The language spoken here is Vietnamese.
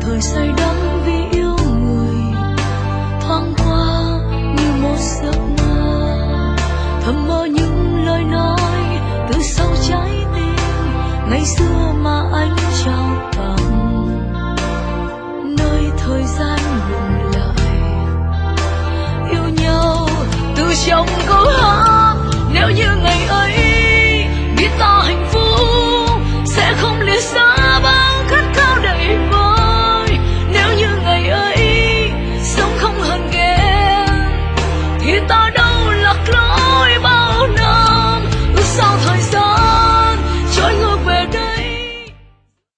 thời say đắm vì yêu người, thoáng qua như một giấc mơ, thầm mơ những lời nói từ sâu trái tim ngày xưa mà anh trao tặng. Nơi thời gian ngừng lại, yêu nhau từ trong câu hát, nếu như ngày ấy